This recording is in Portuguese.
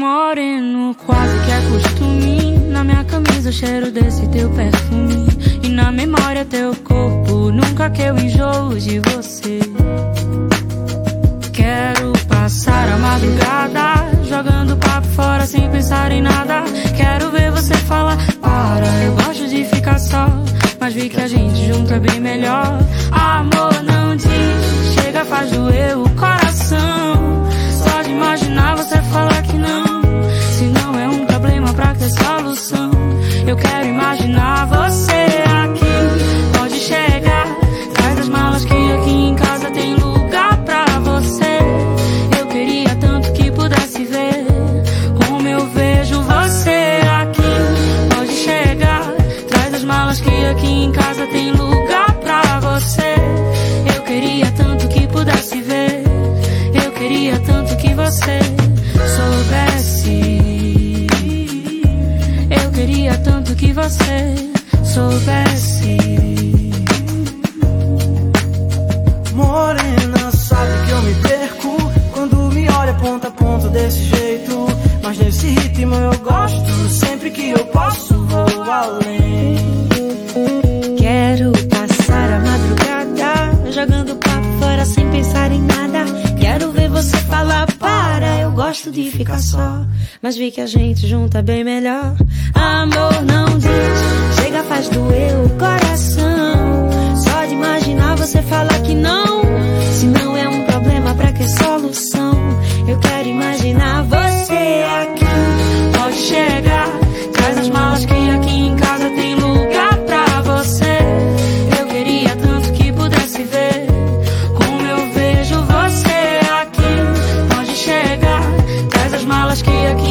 Moreno, quase que é costume. Na minha camisa o cheiro desse teu perfume, e na memória teu corpo, nunca que eu enjoo de você. Quero passar a madrugada jogando papo fora sem pensar em nada. Quero ver você falar, para, eu gosto de ficar só, mas vi que a gente junto é bem melhor. Amor, não diz, chega, faz doer o coração. Só de imaginar você falar que não. Se não é um problema, pra que solução? Eu quero imaginar você aqui. Pode chegar, traz as malas que aqui em casa tem lugar pra você. Eu queria tanto que pudesse ver como eu vejo você aqui. Pode chegar, traz as malas que aqui em casa tem lugar pra você. Eu queria tanto que pudesse ver. Eu queria tanto que você soubesse. Eu queria tanto que você soubesse. Morena, sabe que eu me perco quando me olha ponto a ponto desse jeito. Mas nesse ritmo eu gosto, sempre que eu posso vou além. Quero passar a madrugada jogando papo fora sem pensar em nada. Quero ver você falar, para, eu gosto de ficar só, mas vi que a gente junto é bem melhor. Amor, não diz, chega, faz doer o coração. Só de imaginar você falar que não. Se não é um problema, pra que solução? Eu quero imaginar você aqui. Pode chegar, traz as malas que aqui em casa tem lugar pra você. Eu queria tanto que pudesse ver como eu vejo você aqui. Pode chegar, traz as malas que aqui